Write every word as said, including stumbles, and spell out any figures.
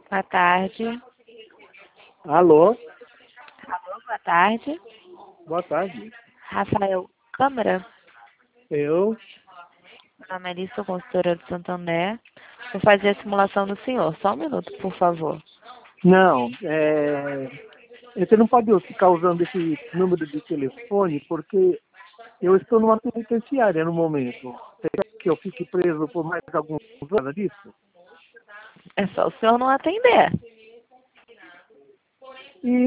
Boa tarde. Alô? Alô, boa tarde. Boa tarde. Rafael Câmara. Eu? Meu nome é Alice, sou consultora do Santander. Vou fazer a simulação do senhor. Só um minuto, por favor. Não, é... você não pode ficar usando esse número de telefone porque eu estou numa penitenciária no momento. Você quer que eu fique preso por mais alguns anos disso? É só o senhor não atender.